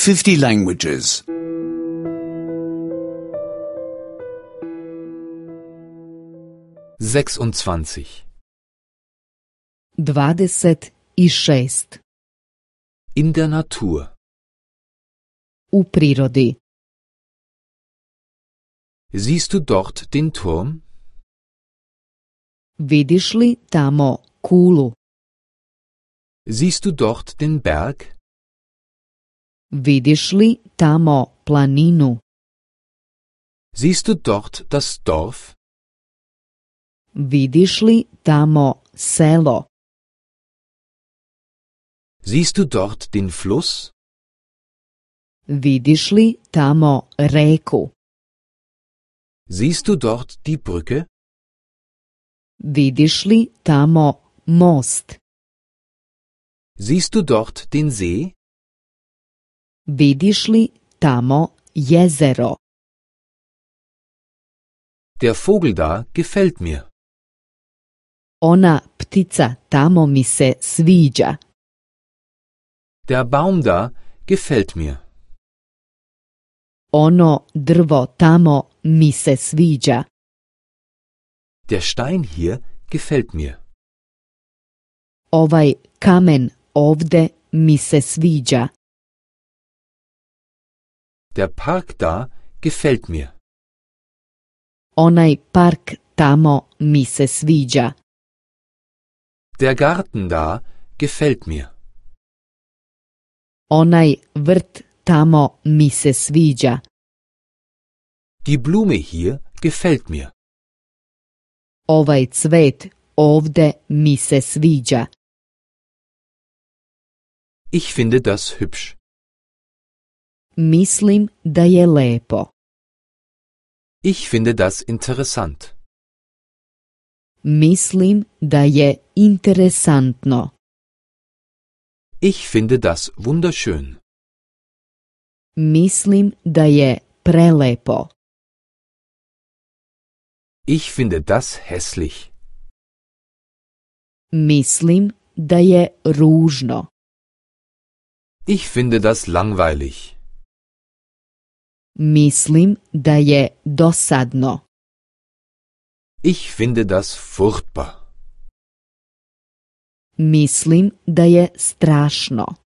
50 languages. 26. 26. In der Natur. U prirodi. Siehst du dort den Turm? Vidiš li tamo kulu? Siehst du dort den Berg? Vidiš li tamo planinu? Siehst du dort das Dorf? Vidiš li tamo selo? Siehst du dort den Fluss? Vidiš li tamo reku? Siehst du dort die Brücke? Vidiš li tamo most? Siehst du dort den See? Vidiš li tamo jezero? Der Vogel da gefällt mir. Ona ptica tamo mi se sviđa. Der Baum da gefällt mir. Ono drvo tamo mi se sviđa. Der Stein hier gefällt mir. Ovaj kamen ovde mi se sviđa. Der Park da gefällt mir. Onaj park tamo mi se sviđa. Der Garten da gefällt mir. Onaj vrt tamo mi se sviđa. Die Blume hier gefällt mir. Ovaj cvet ovde mi se sviđa. Ich finde das hübsch. Mislim da je lepo. Ich finde das interessant. Mislim da je interesantno. Ich finde das wunderschön. Mislim da je prelepo. Ich finde das hässlich. Mislim da je ružno. Ich finde das langweilig. Mislim da je dosadno. Ich finde das furchtbar. Mislim da je strašno.